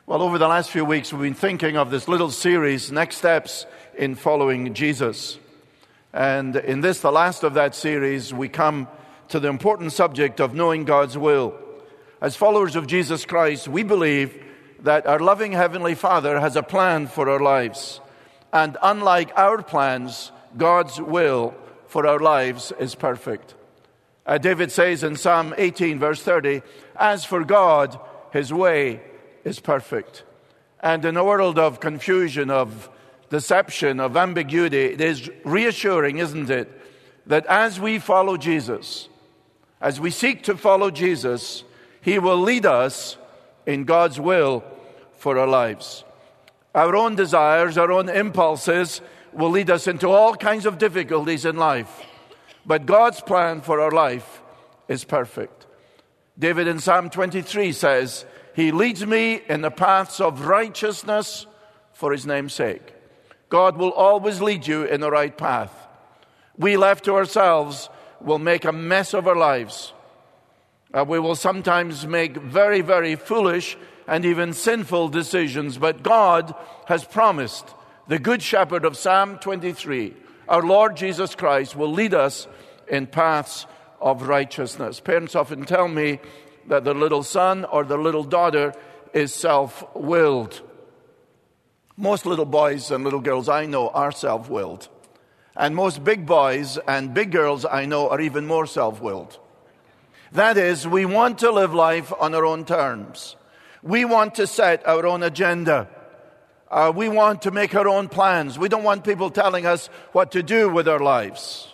Well, over the last few weeks, we've been thinking of this little series, Next Steps in Following Jesus. And in this, the last of that series, we come to the important subject of knowing God's will. As followers of Jesus Christ, we believe that our loving Heavenly Father has a plan for our lives. And unlike our plans, God's will for our lives is perfect. David says in Psalm 18, verse 30, "As for God, His way is perfect." And in a world of confusion, of deception, of ambiguity, it is reassuring, isn't it, that as we follow Jesus, as we seek to follow Jesus, He will lead us in God's will for our lives. Our own desires, our own impulses will lead us into all kinds of difficulties in life. But God's plan for our life is perfect. David in Psalm 23 says, "He leads me in the paths of righteousness for His name's sake." God will always lead you in the right path. We left to ourselves will make a mess of our lives. We will sometimes make very, very foolish and even sinful decisions. But God has promised, the Good Shepherd of Psalm 23, our Lord Jesus Christ, will lead us in paths of righteousness. Parents often tell me that the little son or the little daughter is self-willed. Most little boys and little girls I know are self-willed. And most big boys and big girls I know are even more self-willed. That is, we want to live life on our own terms. We want to set our own agenda. We want to make our own plans. We don't want people telling us what to do with our lives.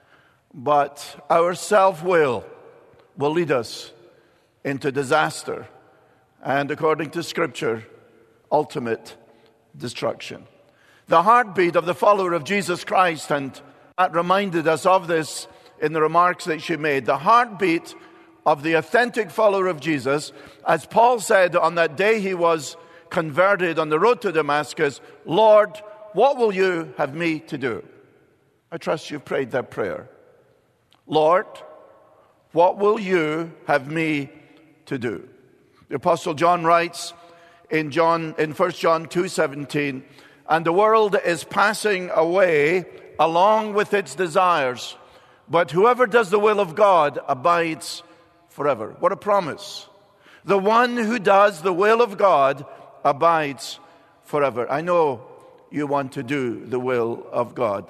But our self-will will lead us into disaster and, according to Scripture, ultimate destruction. The heartbeat of the follower of Jesus Christ, and Matt reminded us of this in the remarks that she made, the heartbeat of the authentic follower of Jesus, as Paul said on that day he was converted on the road to Damascus, "Lord, what will you have me to do?" I trust you've prayed that prayer. Lord, what will you have me to do? The Apostle John writes in 1 John 2:17, "And the world is passing away along with its desires, but whoever does the will of God abides forever." What a promise. The one who does the will of God abides forever. I know you want to do the will of God.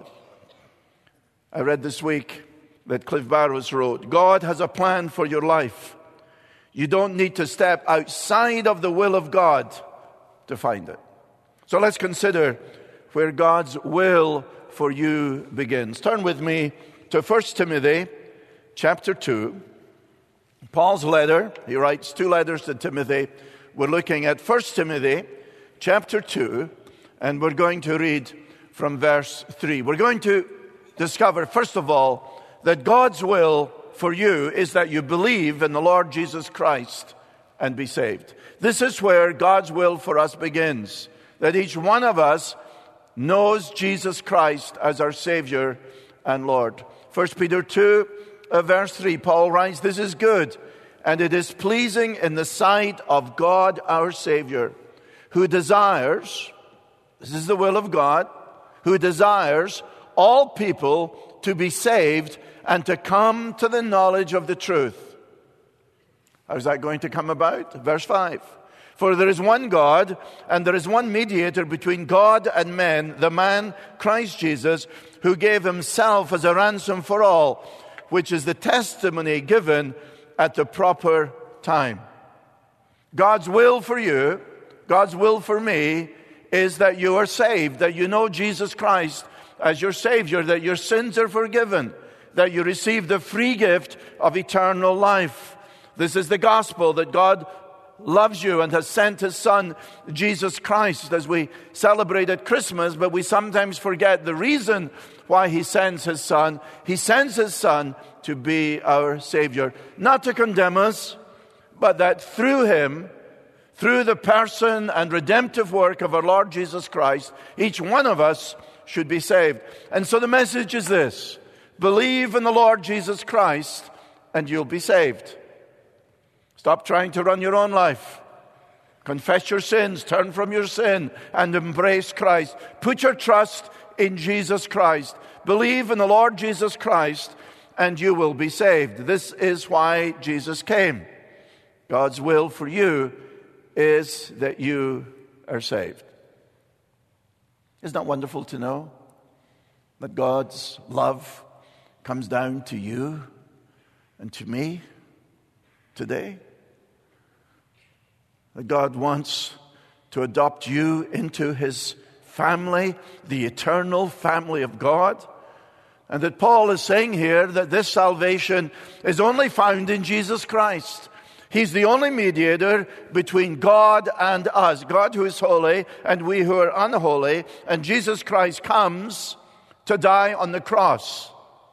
I read this week that Cliff Barrows wrote, "God has a plan for your life. You don't need to step outside of the will of God to find it." So let's consider where God's will for you begins. Turn with me to 1 Timothy chapter 2. Paul's letter, he writes 2 letters to Timothy. We're looking at 1 Timothy chapter 2, and we're going to read from verse 3. We're going to discover, first of all, that God's will for you is that you believe in the Lord Jesus Christ and be saved. This is where God's will for us begins, that each one of us knows Jesus Christ as our Savior and Lord. 1 Peter 2, verse 3, Paul writes, "This is good, and it is pleasing in the sight of God our Savior, who desires," this is the will of God, "who desires all people to be saved and to come to the knowledge of the truth." How is that going to come about? Verse 5. "For there is one God, and there is one mediator between God and men, the man Christ Jesus, who gave himself as a ransom for all, which is the testimony given at the proper time." God's will for you, God's will for me, is that you are saved, that you know Jesus Christ as your Savior, that your sins are forgiven, that you receive the free gift of eternal life. This is the gospel, that God loves you and has sent His Son, Jesus Christ, as we celebrate at Christmas, but we sometimes forget the reason why He sends His Son. He sends His Son to be our Savior, not to condemn us, but that through Him, through the person and redemptive work of our Lord Jesus Christ, each one of us should be saved. And so the message is this: believe in the Lord Jesus Christ and you'll be saved. Stop trying to run your own life. Confess your sins, turn from your sin, and embrace Christ. Put your trust in Jesus Christ. Believe in the Lord Jesus Christ, and you will be saved. This is why Jesus came. God's will for you is that you are saved. Isn't that wonderful to know that God's love comes down to you and to me today? That God wants to adopt you into His family, the eternal family of God. And that Paul is saying here that this salvation is only found in Jesus Christ. He's the only mediator between God and us, God who is holy and we who are unholy. And Jesus Christ comes to die on the cross.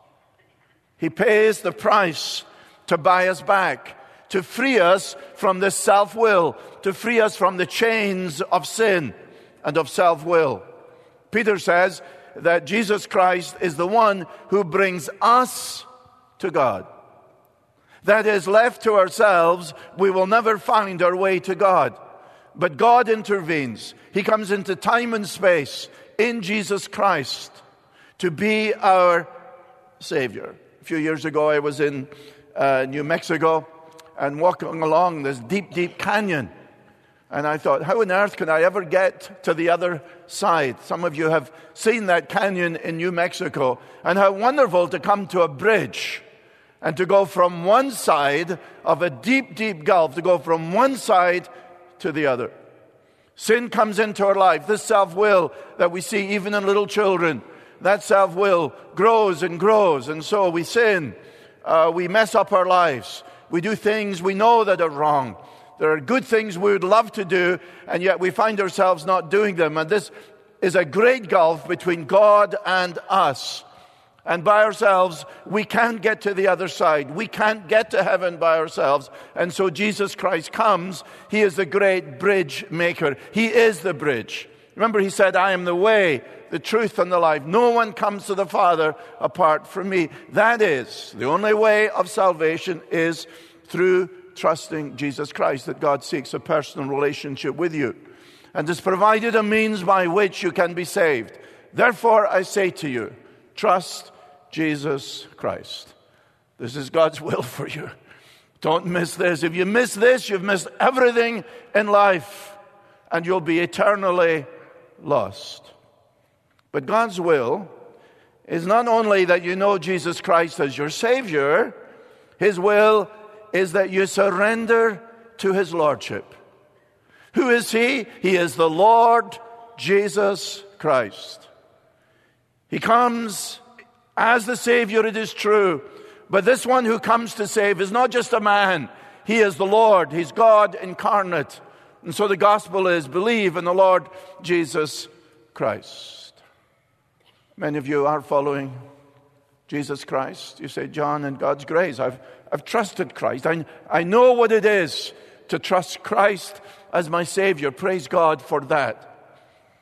He pays the price to buy us back, to free us from this self-will, to free us from the chains of sin and of self-will. Peter says that Jesus Christ is the one who brings us to God. That is, left to ourselves, we will never find our way to God. But God intervenes. He comes into time and space in Jesus Christ to be our Savior. A few years ago, I was in New Mexico and walking along this deep, deep canyon. And I thought, how on earth can I ever get to the other side? Some of you have seen that canyon in New Mexico. And how wonderful to come to a bridge and to go from one side of a deep, deep gulf, to go from one side to the other. Sin comes into our life. This self-will that we see even in little children, that self-will grows and grows. And so we sin. We mess up our lives. We do things we know that are wrong. There are good things we would love to do, and yet we find ourselves not doing them. And this is a great gulf between God and us. And by ourselves, we can't get to the other side. We can't get to heaven by ourselves. And so Jesus Christ comes. He is the great bridge maker. He is the bridge. Remember, He said, I am the way, the truth, and the life. No one comes to the Father apart from me. That is, the only way of salvation is through trusting Jesus Christ, that God seeks a personal relationship with you and has provided a means by which you can be saved. Therefore, I say to you, trust Jesus Christ. This is God's will for you. Don't miss this. If you miss this, you've missed everything in life, and you'll be eternally lost. But God's will is not only that you know Jesus Christ as your Savior. His will is that you surrender to His Lordship. Who is He? He is the Lord Jesus Christ. He comes as the Savior, it is true. But this one who comes to save is not just a man. He is the Lord. He's God incarnate. And so the gospel is, believe in the Lord Jesus Christ. Many of you are following Jesus Christ. You say, John, in God's grace, I've trusted Christ. I know what it is to trust Christ as my Savior. Praise God for that.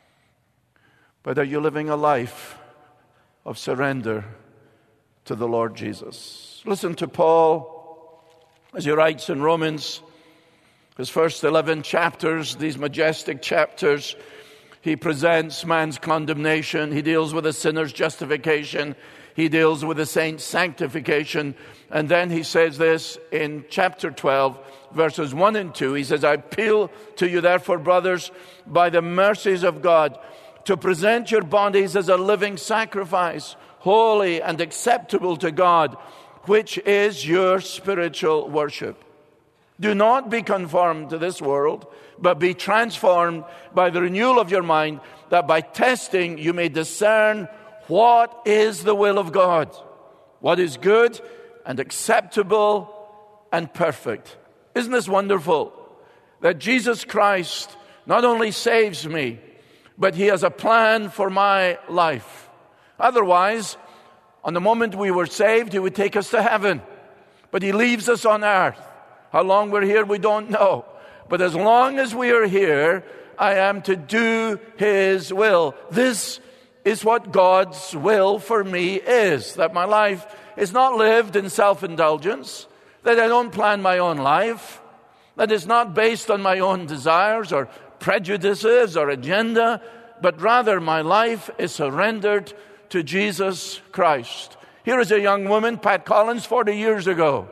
But are you living a life of surrender to the Lord Jesus? Listen to Paul as he writes in Romans, his first 11 chapters, these majestic chapters. He presents man's condemnation. He deals with a sinner's justification. He deals with the saint's sanctification. And then he says this in chapter 12, verses 1 and 2. He says, I appeal to you, therefore, brothers, by the mercies of God, to present your bodies as a living sacrifice, holy and acceptable to God, which is your spiritual worship. Do not be conformed to this world, but be transformed by the renewal of your mind, that by testing you may discern what is the will of God, what is good and acceptable and perfect. Isn't this wonderful? That Jesus Christ not only saves me, but He has a plan for my life. Otherwise, on the moment we were saved, He would take us to heaven. But He leaves us on earth. How long we're here, we don't know. But as long as we are here, I am to do His will. This is what God's will for me is. That my life is not lived in self-indulgence. That I don't plan my own life. that is not based on my own desires or prejudices or agenda, but rather my life is surrendered to Jesus Christ. Here is a young woman, Pat Collins, 40 years ago,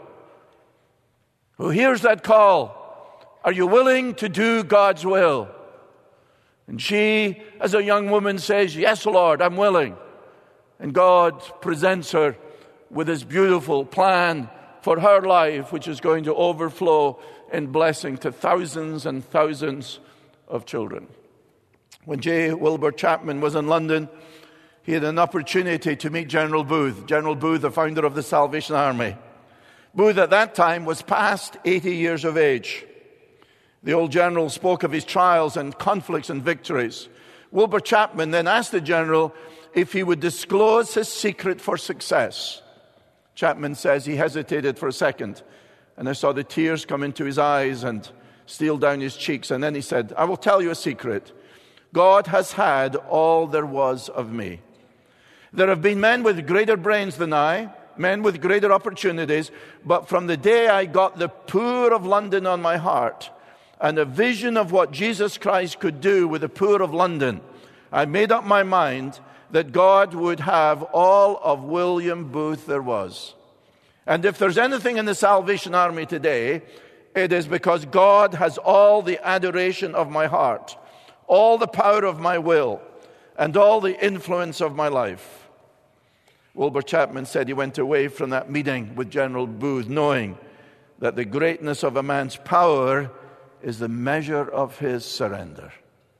who hears that call. Are you willing to do God's will? And she, as a young woman, says, yes, Lord, I'm willing. And God presents her with this beautiful plan for her life, which is going to overflow in blessing to thousands and thousands of children. When J. Wilbur Chapman was in London, he had an opportunity to meet General Booth. General Booth, the founder of the Salvation Army. Booth at that time was past 80 years of age. The old general spoke of his trials and conflicts and victories. Wilbur Chapman then asked the general if he would disclose his secret for success. Chapman says he hesitated for a second, and I saw the tears come into his eyes and steal down his cheeks. And then he said, I will tell you a secret. God has had all there was of me. There have been men with greater brains than I, men with greater opportunities, but from the day I got the poor of London on my heart and a vision of what Jesus Christ could do with the poor of London, I made up my mind that God would have all of William Booth there was. And if there's anything in the Salvation Army today, it is because God has all the adoration of my heart, all the power of my will, and all the influence of my life. Wilbur Chapman said he went away from that meeting with General Booth knowing that the greatness of a man's power is the measure of his surrender.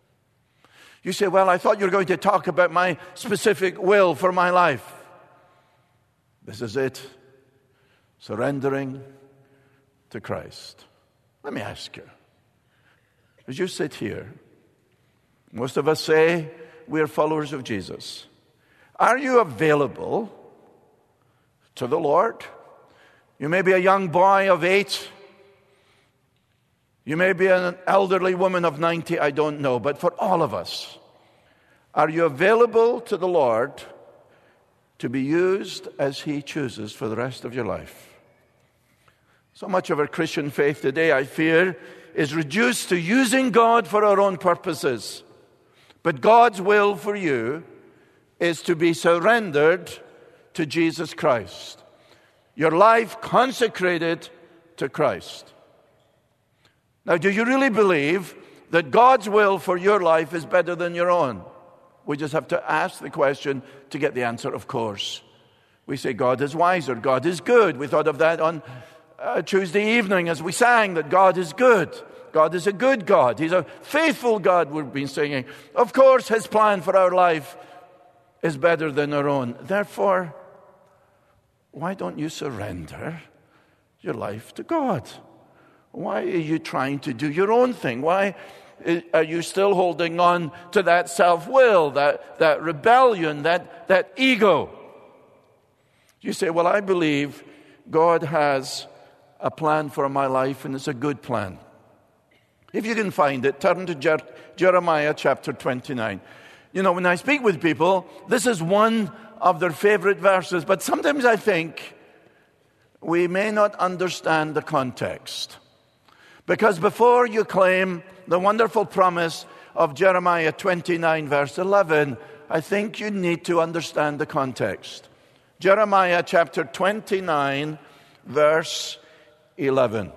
You say, well, I thought you were going to talk about my specific will for my life. This is it. Surrendering to Christ. Let me ask you, as you sit here, most of us say we are followers of Jesus. Are you available to the Lord? You may be a young boy of 8. You may be an elderly woman of 90, I don't know. But for all of us, are you available to the Lord to be used as He chooses for the rest of your life? So much of our Christian faith today, I fear, is reduced to using God for our own purposes. But God's will for you is to be surrendered to Jesus Christ. Your life consecrated to Christ. Now, do you really believe that God's will for your life is better than your own? We just have to ask the question to get the answer, of course. We say God is wiser, God is good. We thought of that on Tuesday evening as we sang that God is good. God is a good God. He's a faithful God, we've been singing. Of course, His plan for our life is better than our own. Therefore, why don't you surrender your life to God? Why are you trying to do your own thing? Why are you still holding on to that self-will, that rebellion, that ego? You say, well, I believe God has a plan for my life, and it's a good plan. If you can find it, turn to Jeremiah chapter 29. You know, when I speak with people, this is one of their favorite verses, but sometimes I think we may not understand the context. Because before you claim the wonderful promise of Jeremiah 29, verse 11, I think you need to understand the context. Jeremiah chapter 29, verse 11.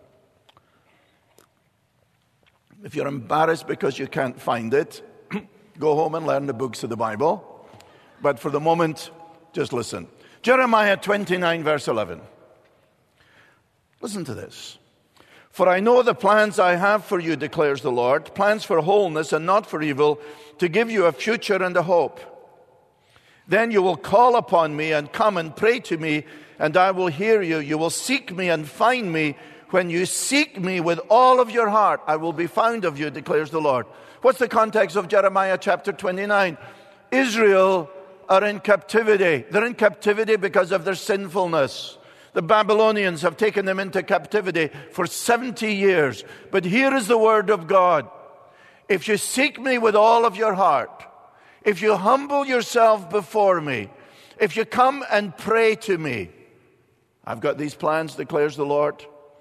If you're embarrassed because you can't find it, go home and learn the books of the Bible. But for the moment, just listen. Jeremiah 29, verse 11. Listen to this. For I know the plans I have for you, declares the Lord, plans for wholeness and not for evil, to give you a future and a hope. Then you will call upon me and come and pray to me, and I will hear you. You will seek me and find me. When you seek me with all of your heart, I will be found of you, declares the Lord. What's the context of Jeremiah chapter 29? Israel are in captivity. They're in captivity because of their sinfulness. The Babylonians have taken them into captivity for 70 years. But here is the word of God. If you seek me with all of your heart, if you humble yourself before me, if you come and pray to me, I've got these plans, declares the Lord.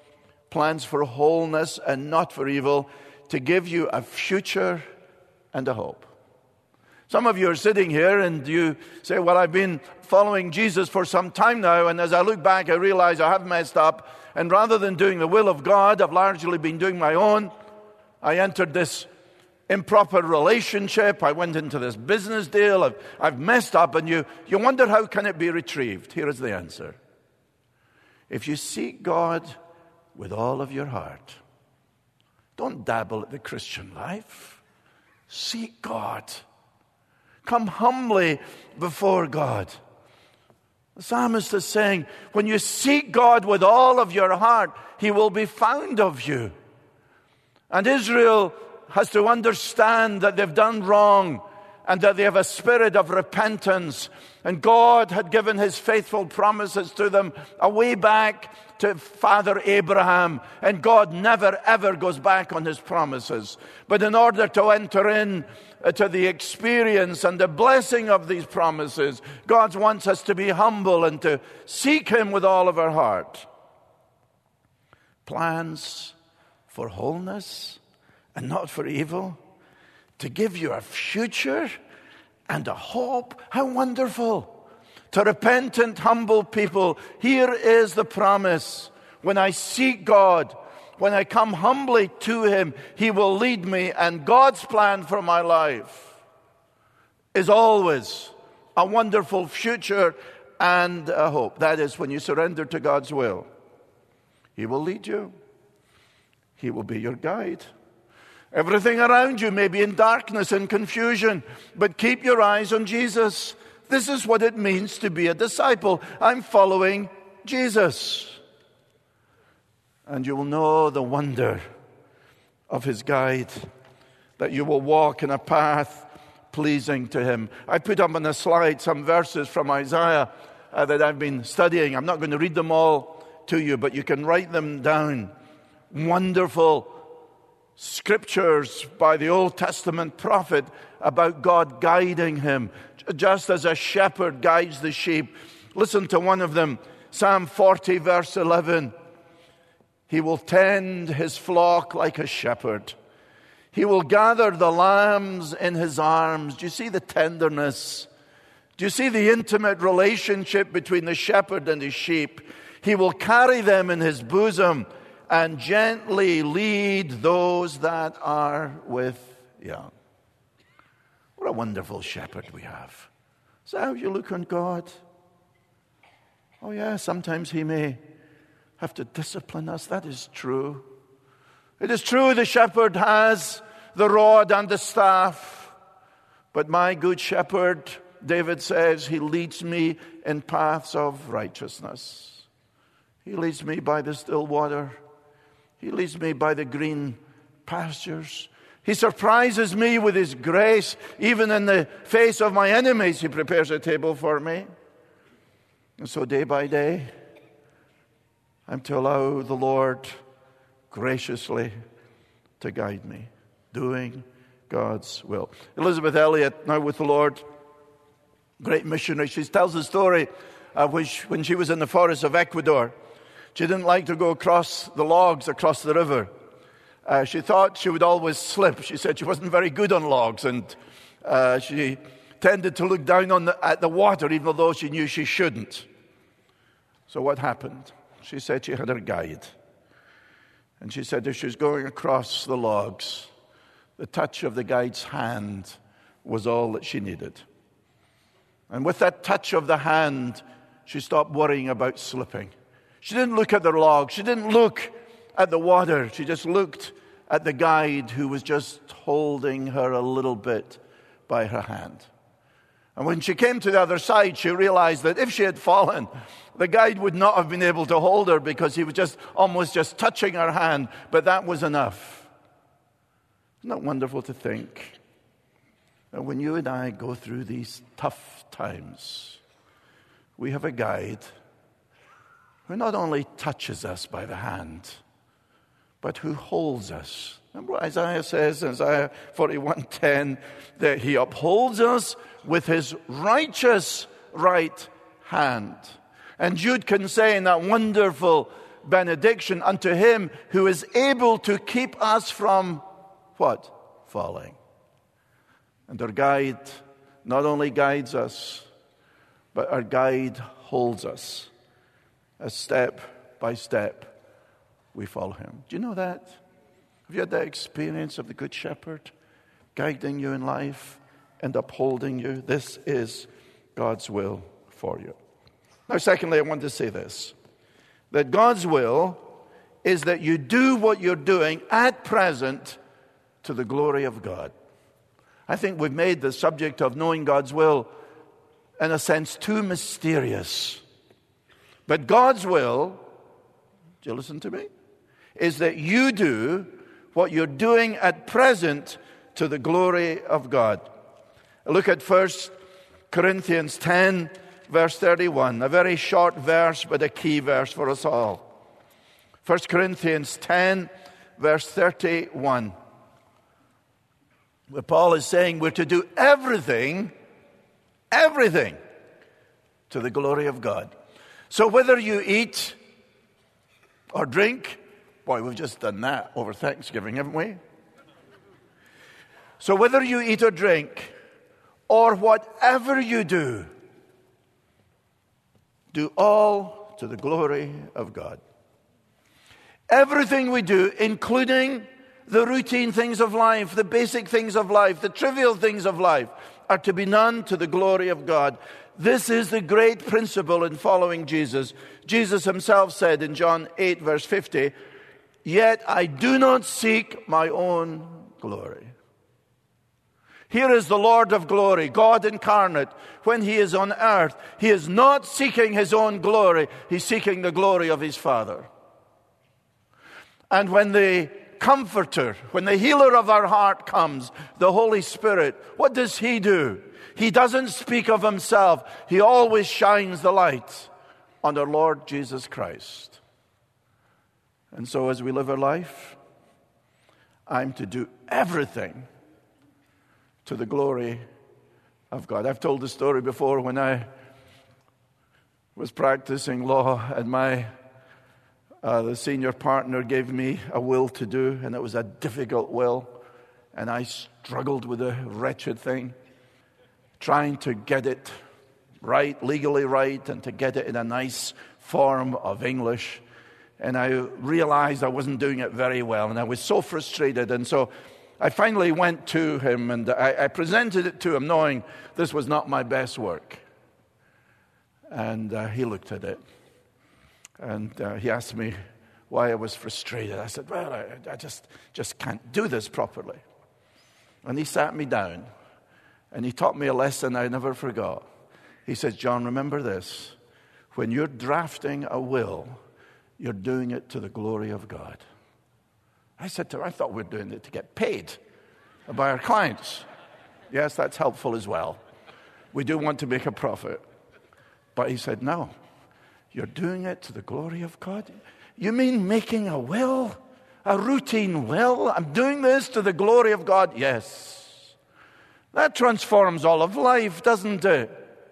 plans for wholeness and not for evil, to give you a future and a hope. Some of you are sitting here and you say, well, I've been following Jesus for some time now, and as I look back, I realize I have messed up, and rather than doing the will of God, I've largely been doing my own. I entered this improper relationship. I went into this business deal. I've messed up, and you wonder, how can it be retrieved? Here is the answer. If you seek God with all of your heart, don't dabble at the Christian life. Seek God. Come humbly before God. The psalmist is saying, when you seek God with all of your heart, He will be found of you. And Israel has to understand that they've done wrong and that they have a spirit of repentance. And God had given His faithful promises to them a way back to Father Abraham. And God never ever goes back on His promises. But in order to enter in to the experience and the blessing of these promises, God wants us to be humble and to seek Him with all of our heart. Plans for wholeness and not for evil, to give you a future and a hope. How wonderful. To repentant, humble people, here is the promise. When I seek God, when I come humbly to Him, He will lead me, and God's plan for my life is always a wonderful future and a hope. That is, when you surrender to God's will, He will lead you. He will be your guide. Everything around you may be in darkness and confusion, but keep your eyes on Jesus. This is what it means to be a disciple. I'm following Jesus. And you will know the wonder of His guide, that you will walk in a path pleasing to Him. I put up on the slide some verses from Isaiah that I've been studying. I'm not going to read them all to you, but you can write them down. Wonderful scriptures by the Old Testament prophet about God guiding him, just as a shepherd guides the sheep. Listen to one of them, Psalm 40, verse 11. He will tend His flock like a shepherd. He will gather the lambs in His arms. Do you see the tenderness? Do you see the intimate relationship between the shepherd and his sheep? He will carry them in His bosom and gently lead those that are with young. What a wonderful shepherd we have. Is that how you look on God? Oh yeah, sometimes He may have to discipline us. That is true. It is true the shepherd has the rod and the staff. But my good shepherd, David says, He leads me in paths of righteousness. He leads me by the still water. He leads me by the green pastures. He surprises me with His grace. Even in the face of my enemies, He prepares a table for me. And so day by day, I'm to allow the Lord graciously to guide me, doing God's will. Elizabeth Elliot, now with the Lord, great missionary. She tells the story of when she was in the forests of Ecuador. She didn't like to go across the logs across the river. She thought she would always slip. She said she wasn't very good on logs, and she tended to look down at the water even though she knew she shouldn't. So what happened? She said she had her guide. And she said if she was going across the logs, the touch of the guide's hand was all that she needed. And with that touch of the hand, she stopped worrying about slipping. She didn't look at the log. She didn't look at the water. She just looked at the guide who was just holding her a little bit by her hand. And when she came to the other side, she realized that if she had fallen, the guide would not have been able to hold her because he was just almost just touching her hand, but that was enough. Isn't that wonderful to think that when you and I go through these tough times, we have a guide who not only touches us by the hand, but who holds us. Remember what Isaiah says in Isaiah 41:10, that He upholds us with His righteous right hand. And Jude can say in that wonderful benediction unto him who is able to keep us from what? Falling. And our guide not only guides us, but our guide holds us as step by step we follow him. Do you know that? Have you had that experience of the Good Shepherd guiding you in life and upholding you? This is God's will for you. Now, secondly, I want to say this, that God's will is that you do what you're doing at present to the glory of God. I think we've made the subject of knowing God's will, in a sense, too mysterious. But God's will, do you listen to me? Is that you do what you're doing at present to the glory of God. Look at 1 Corinthians 10, verse 31. A very short verse, but a key verse for us all. 1 Corinthians 10, verse 31. Where Paul is saying we're to do everything to the glory of God. So whether you eat or drink, boy, we've just done that over Thanksgiving, haven't we? So whether you eat or drink, or whatever you do all to the glory of God. Everything we do, including the routine things of life, the basic things of life, the trivial things of life, are to be done to the glory of God. This is the great principle in following Jesus. Jesus himself said in John 8, verse 50, "Yet I do not seek my own glory." Here is the Lord of glory, God incarnate. When he is on earth, he is not seeking his own glory. He's seeking the glory of his Father. And when the Comforter, when the healer of our heart comes, the Holy Spirit, what does he do? He doesn't speak of himself. He always shines the light on our Lord Jesus Christ. And so as we live our life, I'm to do everything to the glory of God. I've told the story before when I was practicing law and the senior partner gave me a will to do, and it was a difficult will, and I struggled with the wretched thing, trying to get it right, legally right, and to get it in a nice form of English. And I realized I wasn't doing it very well, and I was so frustrated. And so I finally went to him, and I presented it to him, knowing this was not my best work. And he looked at it, and he asked me why I was frustrated. I said, well, I just can't do this properly. And he sat me down, and he taught me a lesson I never forgot. He said, John, remember this. When you're drafting a will, you're doing it to the glory of God. I said to her, I thought we were doing it to get paid by our clients. Yes, that's helpful as well. We do want to make a profit. But he said, no, you're doing it to the glory of God. You mean making a will? A routine will? I'm doing this to the glory of God? Yes. That transforms all of life, doesn't it?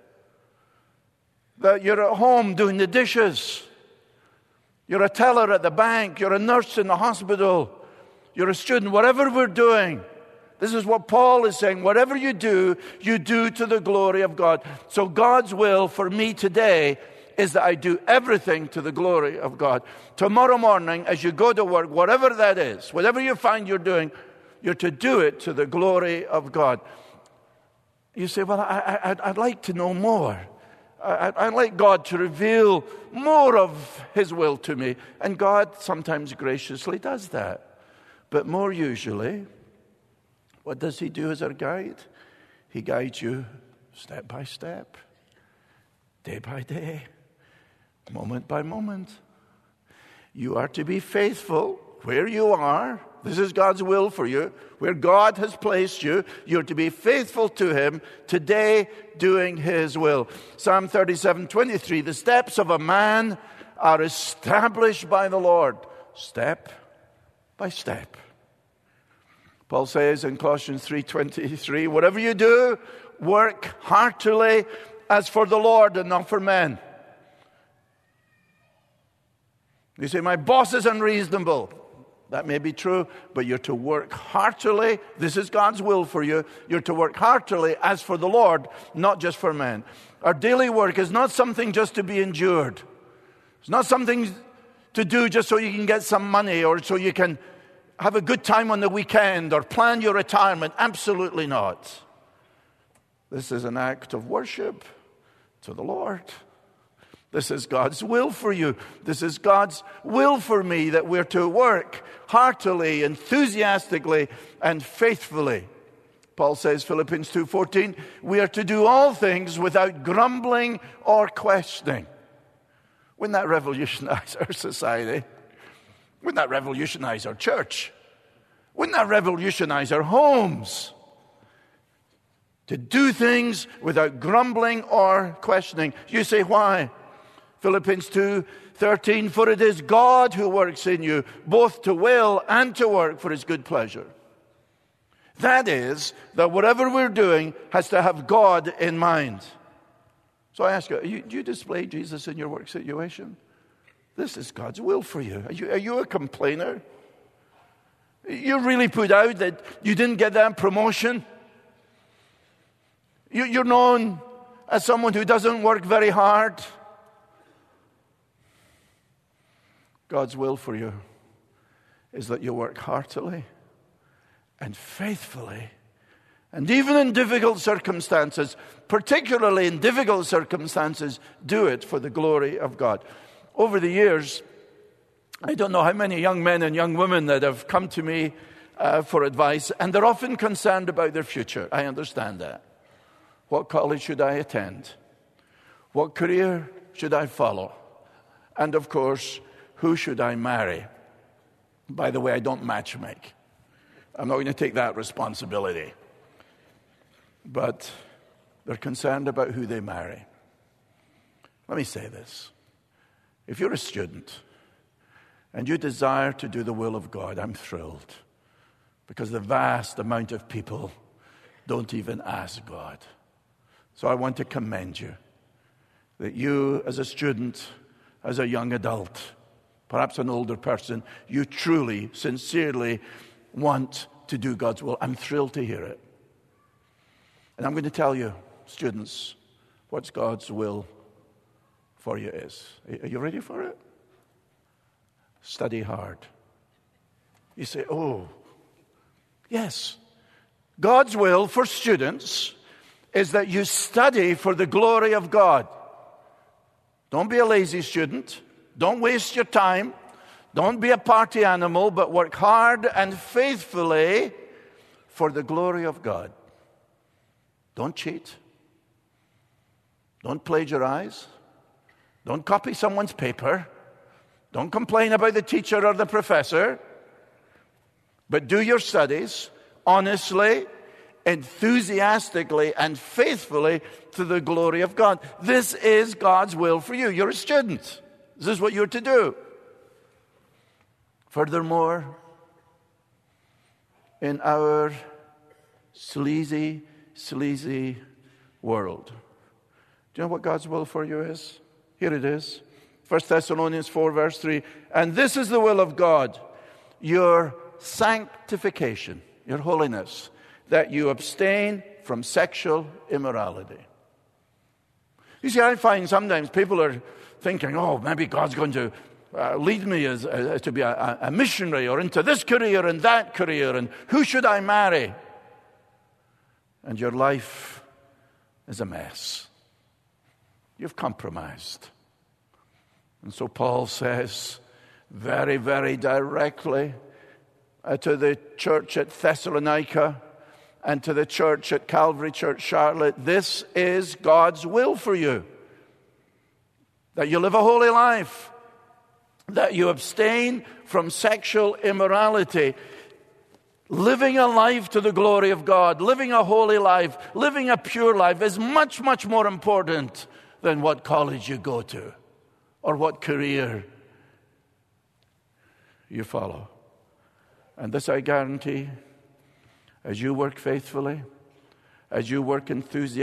That you're at home doing the dishes. You're a teller at the bank. You're a nurse in the hospital. You're a student. Whatever we're doing, this is what Paul is saying. Whatever you do to the glory of God. So God's will for me today is that I do everything to the glory of God. Tomorrow morning, as you go to work, whatever that is, whatever you find you're doing, you're to do it to the glory of God. You say, well, I'd like to know more. I'd like God to reveal more of his will to me. And God sometimes graciously does that. But more usually, what does he do as our guide? He guides you step by step, day by day, moment by moment. You are to be faithful where you are. This is God's will for you. Where God has placed you, you're to be faithful to him today, doing his will. Psalm 37:23, the steps of a man are established by the Lord, step by step. Paul says in Colossians 3:23, whatever you do, work heartily as for the Lord and not for men. You say, my boss is unreasonable. That may be true, but you're to work heartily. This is God's will for you. You're to work heartily as for the Lord, not just for men. Our daily work is not something just to be endured. It's not something to do just so you can get some money or so you can have a good time on the weekend or plan your retirement. Absolutely not. This is an act of worship to the Lord. This is God's will for you. This is God's will for me, that we're to work heartily, enthusiastically, and faithfully. Paul says, Philippians 2:14, we are to do all things without grumbling or questioning. Wouldn't that revolutionize our society? Wouldn't that revolutionize our church? Wouldn't that revolutionize our homes? To do things without grumbling or questioning. You say, why? Philippians 2:13, for it is God who works in you, both to will and to work for his good pleasure. That is, that whatever we're doing has to have God in mind. So I ask you, do you display Jesus in your work situation? This is God's will for you. Are you a complainer? You're really put out that you didn't get that promotion? You're known as someone who doesn't work very hard? God's will for you is that you work heartily and faithfully, and even in difficult circumstances, particularly in difficult circumstances, do it for the glory of God. Over the years, I don't know how many young men and young women that have come to me for advice, and they're often concerned about their future. I understand that. What college should I attend? What career should I follow? And of course, who should I marry? By the way, I don't matchmake. I'm not going to take that responsibility. But they're concerned about who they marry. Let me say this. If you're a student and you desire to do the will of God, I'm thrilled, because the vast amount of people don't even ask God. So I want to commend you that you, as a student, as a young adult, perhaps an older person, you truly, sincerely want to do God's will. I'm thrilled to hear it. And I'm going to tell you, students, what God's will for you is. Are you ready for it? Study hard. You say, oh, yes. God's will for students is that you study for the glory of God. Don't be a lazy student. Don't waste your time. Don't be a party animal, but work hard and faithfully for the glory of God. Don't cheat. Don't plagiarize. Don't copy someone's paper. Don't complain about the teacher or the professor. But do your studies honestly, enthusiastically, and faithfully to the glory of God. This is God's will for you. You're a student. This is what you're to do. Furthermore, in our sleazy world, do you know what God's will for you is? Here it is. 1 Thessalonians 4, verse 3. And this is the will of God, your sanctification, your holiness, that you abstain from sexual immorality. You see, I find sometimes people are thinking, oh, maybe God's going to lead me as to be a missionary, or into this career and that career, and who should I marry? And your life is a mess. You've compromised. And so Paul says very, very directly to the church at Thessalonica and to the church at Calvary Church Charlotte, this is God's will for you. That you live a holy life. That you abstain from sexual immorality. Living a life to the glory of God, living a holy life, living a pure life is much, much more important than what college you go to or what career you follow. And this I guarantee, as you work faithfully, as you work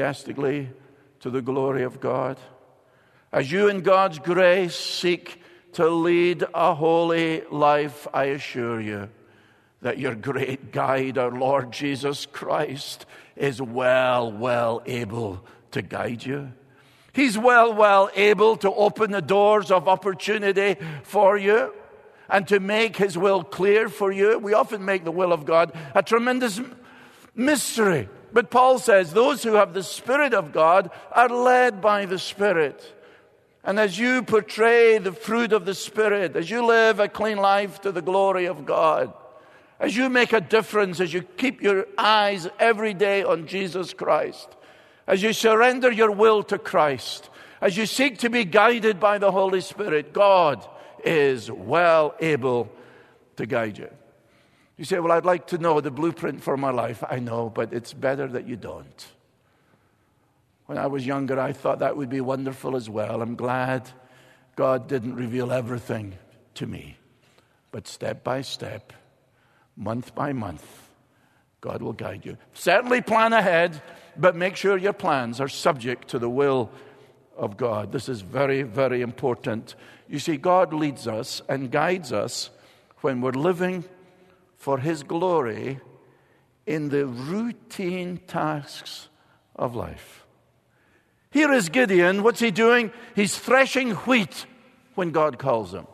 enthusiastically to the glory of God, as you in God's grace seek to lead a holy life, I assure you that your great guide, our Lord Jesus Christ, is well able to guide you. He's well able to open the doors of opportunity for you and to make His will clear for you. We often make the will of God a tremendous mystery. But Paul says those who have the Spirit of God are led by the Spirit. And as you portray the fruit of the Spirit, as you live a clean life to the glory of God, as you make a difference, as you keep your eyes every day on Jesus Christ, as you surrender your will to Christ, as you seek to be guided by the Holy Spirit, God is well able to guide you. You say, well, I'd like to know the blueprint for my life. I know, but it's better that you don't. When I was younger, I thought that would be wonderful as well. I'm glad God didn't reveal everything to me. But step by step, month by month, God will guide you. Certainly plan ahead, but make sure your plans are subject to the will of God. This is very, very important. You see, God leads us and guides us when we're living for His glory in the routine tasks of life. Here is Gideon. What's he doing? He's threshing wheat when God calls him.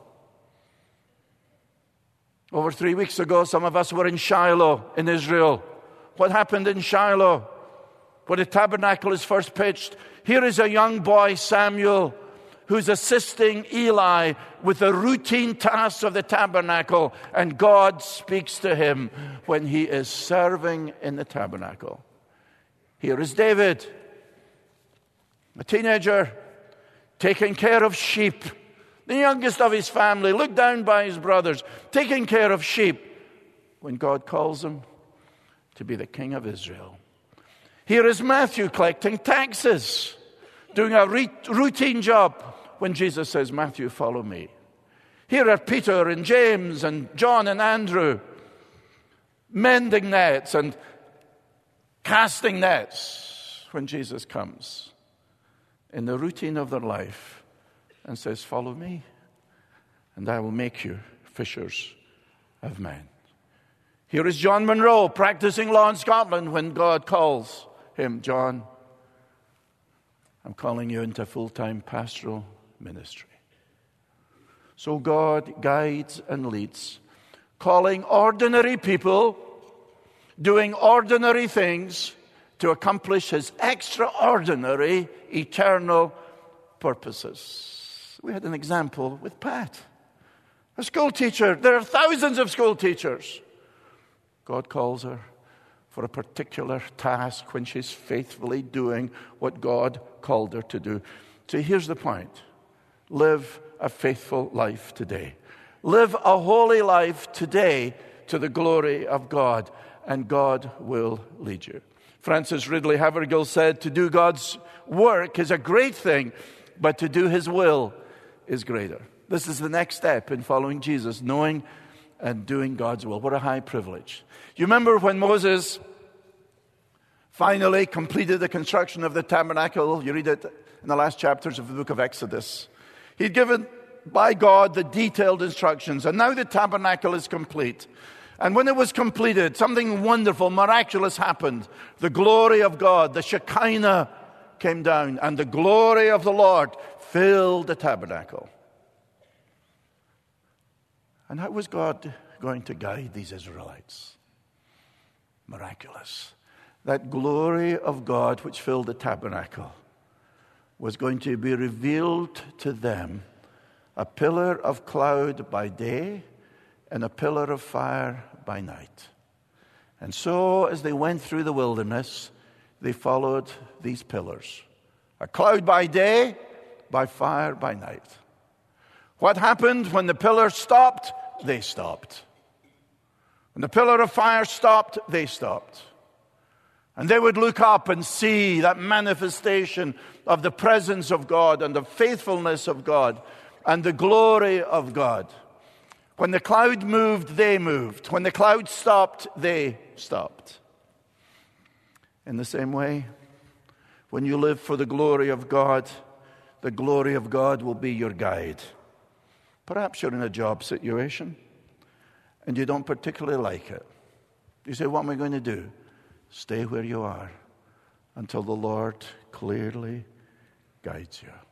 Over 3 weeks ago, some of us were in Shiloh in Israel. What happened in Shiloh? When the tabernacle is first pitched, here is a young boy, Samuel, who's assisting Eli with the routine tasks of the tabernacle, and God speaks to him when he is serving in the tabernacle. Here is David, a teenager, taking care of sheep, the youngest of his family, looked down by his brothers, taking care of sheep, when God calls him to be the king of Israel. Here is Matthew collecting taxes, doing a routine job, when Jesus says, Matthew, follow me. Here are Peter and James and John and Andrew, mending nets and casting nets, when Jesus comes in the routine of their life and says, follow me, and I will make you fishers of men. Here is John Monroe practicing law in Scotland when God calls him, John, I'm calling you into full-time pastoral ministry. So God guides and leads, calling ordinary people, doing ordinary things to accomplish His extraordinary, eternal purposes. We had an example with Pat, a school teacher. There are thousands of school teachers. God calls her for a particular task when she's faithfully doing what God called her to do. So here's the point. Live a faithful life today. Live a holy life today to the glory of God, and God will lead you. Francis Ridley Havergal said, to do God's work is a great thing, but to do His will is greater. This is the next step in following Jesus, knowing and doing God's will. What a high privilege. You remember when Moses finally completed the construction of the tabernacle? You read it in the last chapters of the book of Exodus. He'd given by God the detailed instructions, and now the tabernacle is complete. And when it was completed, something wonderful, miraculous happened. The glory of God, the Shekinah, came down, and the glory of the Lord filled the tabernacle. And how was God going to guide these Israelites? Miraculous. That glory of God which filled the tabernacle was going to be revealed to them, a pillar of cloud by day and a pillar of fire by night. And so as they went through the wilderness, they followed these pillars. A cloud by day, by fire by night. What happened when the pillar stopped? They stopped. When the pillar of fire stopped, they stopped. And they would look up and see that manifestation of the presence of God and the faithfulness of God and the glory of God. When the cloud moved, they moved. When the cloud stopped, they stopped. In the same way, when you live for the glory of God will be your guide. Perhaps you're in a job situation and you don't particularly like it. You say, what am I going to do? Stay where you are until the Lord clearly guides you.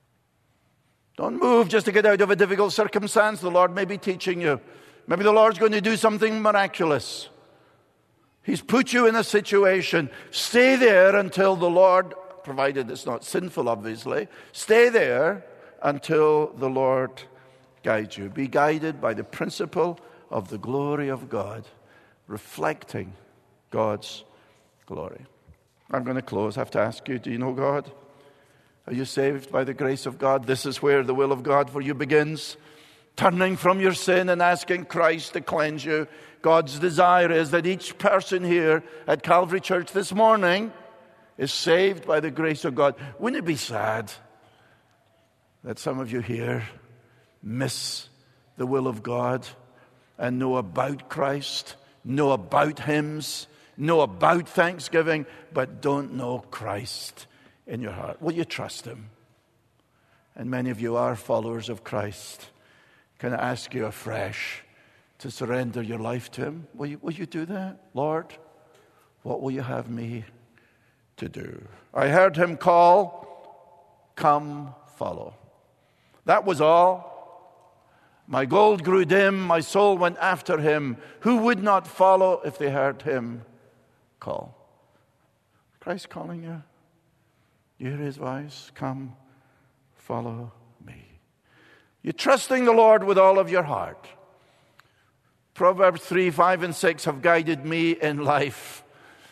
Don't move just to get out of a difficult circumstance. The Lord may be teaching you. Maybe the Lord's going to do something miraculous. He's put you in a situation. Stay there until the Lord, provided it's not sinful, obviously, stay there until the Lord guides you. Be guided by the principle of the glory of God, reflecting God's glory. I'm going to close. I have to ask you, do you know God? Are you saved by the grace of God? This is where the will of God for you begins. Turning from your sin and asking Christ to cleanse you. God's desire is that each person here at Calvary Church this morning is saved by the grace of God. Wouldn't it be sad that some of you here miss the will of God and know about Christ, know about hymns, know about thanksgiving, but don't know Christ in your heart? Will you trust him? And many of you are followers of Christ. Can I ask you afresh to surrender your life to him? Will you do that? Lord, what will you have me to do? I heard him call, come follow. That was all. My gold grew dim, my soul went after him. Who would not follow if they heard him call? Christ calling you. You hear his voice? Come, follow me. You're trusting the Lord with all of your heart. Proverbs 3, 5, and 6 have guided me in life.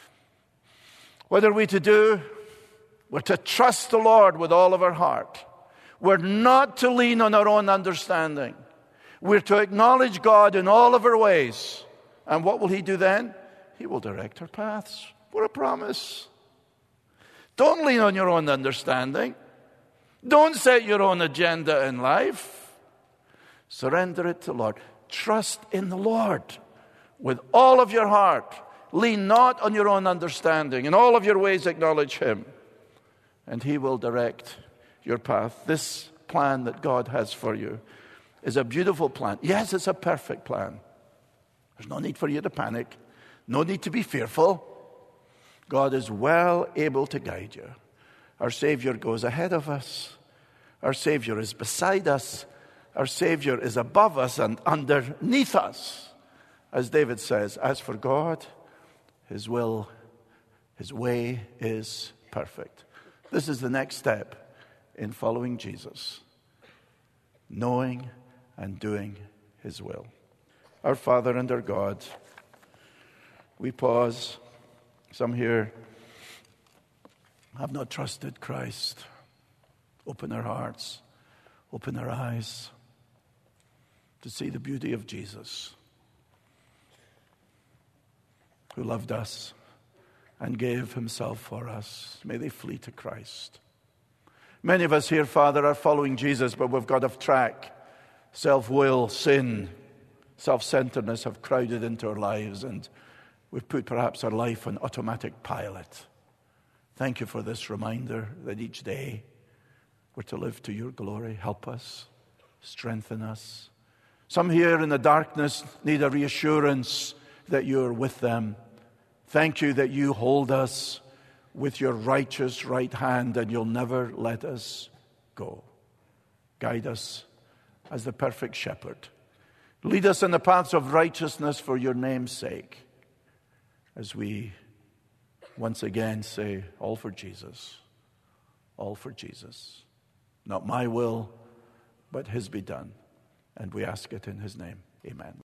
What are we to do? We're to trust the Lord with all of our heart. We're not to lean on our own understanding. We're to acknowledge God in all of our ways. And what will he do then? He will direct our paths. What a promise. Don't lean on your own understanding. Don't set your own agenda in life. Surrender it to the Lord. Trust in the Lord with all of your heart. Lean not on your own understanding. In all of your ways acknowledge him, and he will direct your path. This plan that God has for you is a beautiful plan. Yes, it's a perfect plan. There's no need for you to panic. No need to be fearful. God is well able to guide you. Our Savior goes ahead of us. Our Savior is beside us. Our Savior is above us and underneath us. As David says, as for God, his will, his way is perfect. This is the next step in following Jesus. Knowing and doing his will. Our Father and our God, we pause. Some here have not trusted Christ. Open our hearts, open our eyes to see the beauty of Jesus, who loved us and gave himself for us. May they flee to Christ. Many of us here, Father, are following Jesus, but we've got off track. Self-will, sin, self-centeredness have crowded into our lives, and we've put perhaps our life on automatic pilot. Thank you for this reminder that each day we're to live to your glory. Help us, strengthen us. Some here in the darkness need a reassurance that you're with them. Thank you that you hold us with your righteous right hand and you'll never let us go. Guide us as the perfect shepherd. Lead us in the paths of righteousness for your name's sake. As we once again say, all for Jesus. All for Jesus. Not my will, but his be done. And we ask it in his name. Amen.